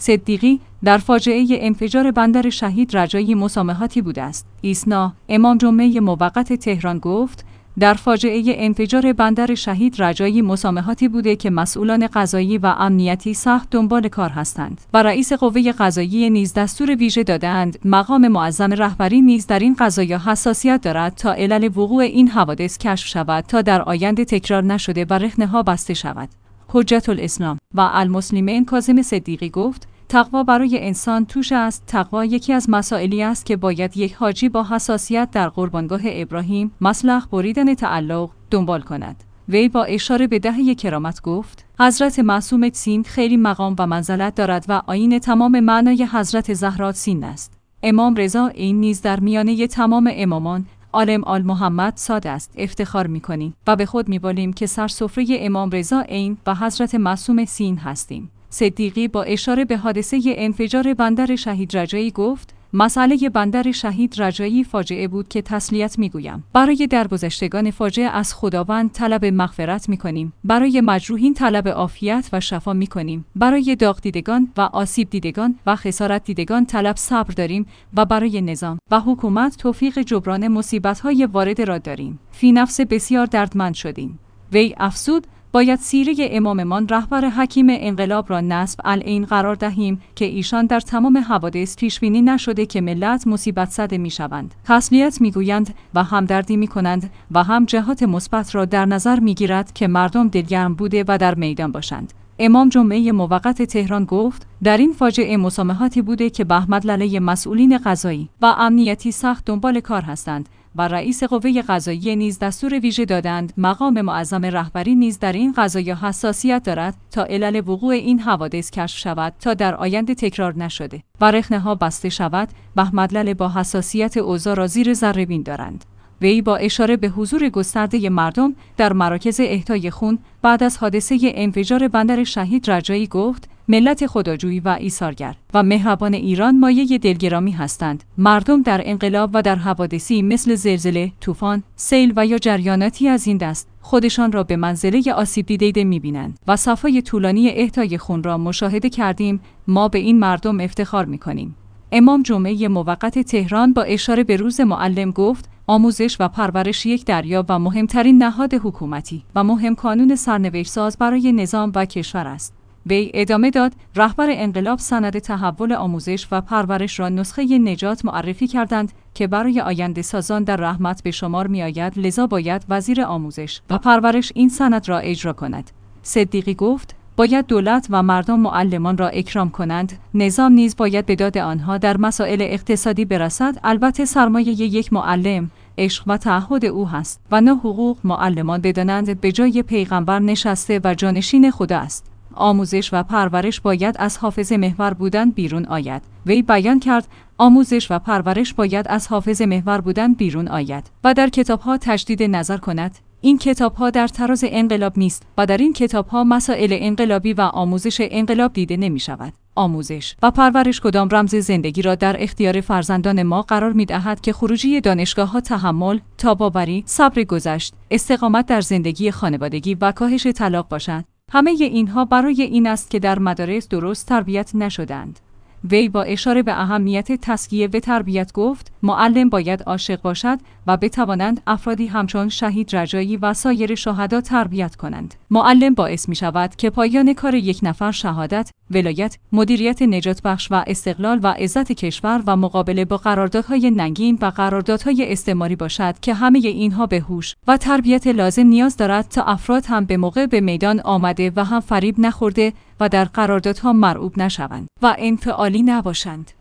صدیقی در فاجعه انفجار بندر شهید رجایی مسامحاتی بوده است. ایسنا، امام جمعه موقت تهران گفت در فاجعه انفجار بندر شهید رجایی مسامحاتی بوده که مسئولان قضایی و امنیتی سخت دنبال کار هستند و رئیس قوه قضاییه نیز دستور ویژه داده‌اند مقام معظم رهبری نیز در این قضایا حساسیت دارد تا علل وقوع این حوادث کشف شود تا در آینده تکرار نشده و رهنه‌ها بسته شود. حجت الاسلام و المسلمین کاظم صدیقی گفت تقوا برای انسان توش است. تقوا یکی از مسائلی است که باید یک حاجی با حساسیت در قربانگاه ابراهیم مسلخ بریدن تعلق دنبال کند. وی با اشاره به دهه کرامت گفت حضرت معصوم سین خیلی مقام و منزلت دارد و آیین تمام معنای حضرت زهرا سین است. امام رضا این نیز در میانه تمام امامان عالم آل محمد ساده است. افتخار می‌کنیم و به خود می‌بالیم که سرسفره امام رضا عین و حضرت معصوم سین هستیم. صدیقی با اشاره به حادثه انفجار بندر شهید رجایی گفت مسئله بندر شهید رجایی فاجعه بود که تسلیت میگویم. برای درگذشتگان فاجعه از خداوند طلب مغفرت میکنیم. برای مجروحین طلب عافیت و شفا میکنیم. برای داغ دیدگان و آسیب دیدگان و خسارت دیدگان طلب صبر داریم و برای نظام و حکومت توفیق جبران مصیبت‌های وارد را داریم. فی نفس بسیار دردمند شدیم. وی افزود باید سیره اماممان رهبر حکیم انقلاب را نصب العین قرار دهیم که ایشان در تمام حوادث پیشبینی نشده که ملت مصیبت زده میشوند. تسلیت میگویند و همدردی میکنند و هم جهات مثبت را در نظر میگیرد که مردم دلگرم بوده و در میدان باشند. امام جمعه موقت تهران گفت در این فاجعه مسامحاتی بوده که به احمدلله مسئولین قضایی و امنیتی سخت دنبال کار هستند و رئیس قوه قضاییه نیز دستور ویژه دادند مقام معظم رهبری نیز در این قضایا حساسیت دارد تا علل وقوع این حوادث کشف شود تا در آینده تکرار نشده و رهنه‌ها بسته شود. احمدلله با حساسیت اوضاع را زیر ذره‌بین دارند. وی با اشاره به حضور گسترده مردم در مراکز اهدای خون بعد از حادثه انفجار بندر شهید رجایی گفت ملت خداجوی و ایثارگر و مهربان ایران مایه دلگرامی هستند. مردم در انقلاب و در حوادثی مثل زلزله، طوفان، سیل و یا جریاناتی از این دست خودشان را به منزله آسیب دیده می‌بینند و صفای طولانی اهدای خون را مشاهده کردیم. ما به این مردم افتخار می‌کنیم. امام جمعه موقت تهران با اشاره به روز معلم گفت آموزش و پرورش یک دریا و مهمترین نهاد حکومتی و مهم کانون سرنوشت‌ساز برای نظام و کشور است. وی ادامه داد رهبر انقلاب سند تحول آموزش و پرورش را نسخه نجات معرفی کردند که برای آینده سازان در رحمت به شمار می آید، لذا باید وزیر آموزش و پرورش این سند را اجرا کند. صدیقی گفت باید دولت و مردم معلمان را اکرام کنند. نظام نیز باید به داد آنها در مسائل اقتصادی برسد. البته سرمایه یک معلم عشق و تعهد او هست و نه حقوق. معلمان بدانند به جای پیغمبر نشسته و جانشین خدا است. آموزش و پرورش باید از حافظه محور بودن بیرون آید. وی بیان کرد آموزش و پرورش باید از حافظه محور بودن بیرون آید و در کتابها تجدید نظر کند. این کتابها در تراز انقلاب نیست و در این کتابها مسائل انقلابی و آموزش انقلاب دیده نمی شود. آموزش و پرورش کدام رمز زندگی را در اختیار فرزندان ما قرار می دهد که خروجی دانشگاه‌ها تحمل، تاباوری، صبر گذشت، استقامت در زندگی خانوادگی و کاهش طلاق باشد. همه اینها برای این است که در مدارس درست تربیت نشدند. وی با اشاره به اهمیت تزکیه و تربیت گفت معلم باید عاشق باشد و بتوانند افرادی همچون شهید رجایی و سایر شهدا تربیت کنند. معلم باعث می شود که پایان کار یک نفر شهادت، ولایت، مدیریت نجات بخش و استقلال و عزت کشور و مقابله با قراردادهای ننگین و قراردادهای استعماری باشد که همه اینها به هوش و تربیت لازم نیاز دارد تا افراد هم به موقع به میدان آمده و هم فریب نخورده و در قراردادها مرعوب نشوند و انفعالی نباشند.